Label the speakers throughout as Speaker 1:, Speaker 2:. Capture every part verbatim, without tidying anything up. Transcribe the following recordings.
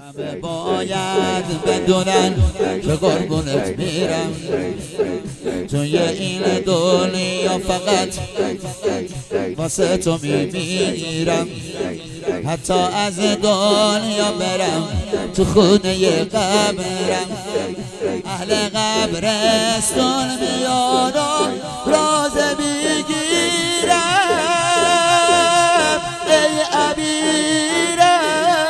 Speaker 1: همه باید بدونن که قربونت میرم توی این دنیا فقط واسه تو میمیرم. حتی از دنیا برم تو خونه قبرم اهل قبرستون میان و رازه میگیرم. ای عبیرم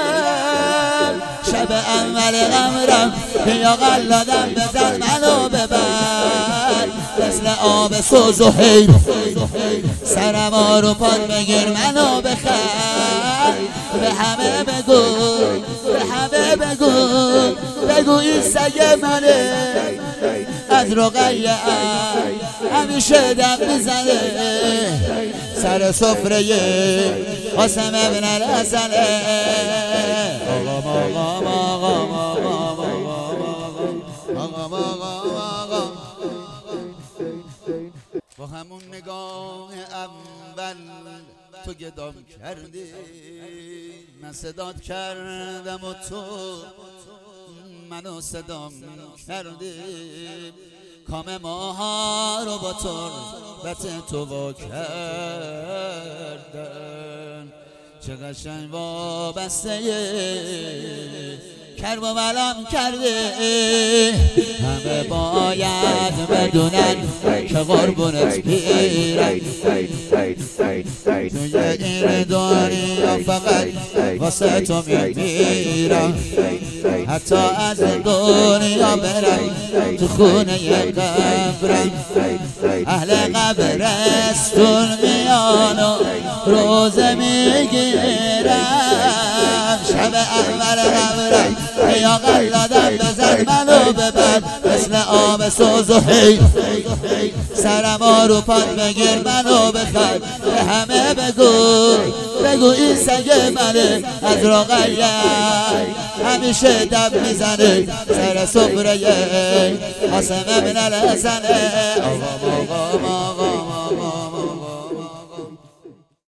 Speaker 1: شب اول قمرم بیا قلادم بزن منو ببر مثل آب سوز و حیر سرما رو پاد بگیر منو بخر. به همه بگو به همه بگو بگو این سگ منه از رقیه همیشه دم میزنه سر سفره قاسم ابن الحسنه. آقام آقام آقام آقام آقام آقام با همون نگاه اول تو گدام کردی من صدات کردم و تو منو صدام کردی. کام ماها رو با تربت تو وا کردن چه قشنگ وابسته کرب و ملام کرده. همه باید بدونن که قربونت میرم توی این دنیا فقط واسه تو میمیرم. حتی از دنیا برم تو خونه قبرم اهل قبرستون میان و روزه میگیرم. شب اول قبرم بیا قلادم بزن منو ببر مثل آب سوز و حیر سرما رو پاد بگیر منو بخر. به همه بگو بگو این سگ منه از رقیه همیشه دم میزنه سر سفره قاسم ابن الحسنه. آقام آقام آقام آقام